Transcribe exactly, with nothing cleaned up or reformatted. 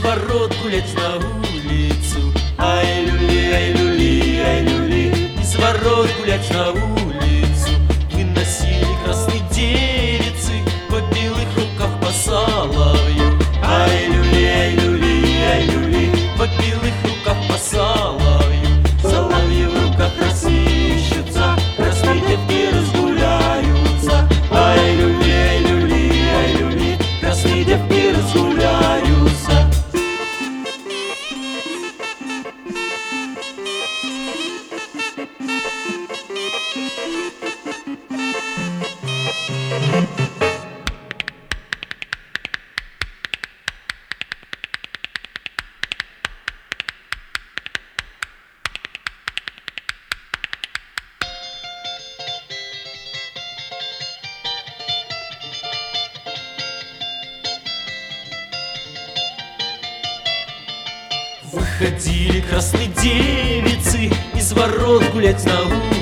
ворот гулять на улицу. Ай, люли, ай, люли, ай, люли, из ворот гулять на улицу. Выносили красные девицы по белых руках по соловью. Ай, люли, ай, люли, ай, люли, по белых руках по соловью. Соловьи в руках рассвищутся, красные девки разгуляются. Ай, люли, ай, люли, ай, люли, красные девки разгуляются. Выходили красные девицы из ворот гулять на улицу.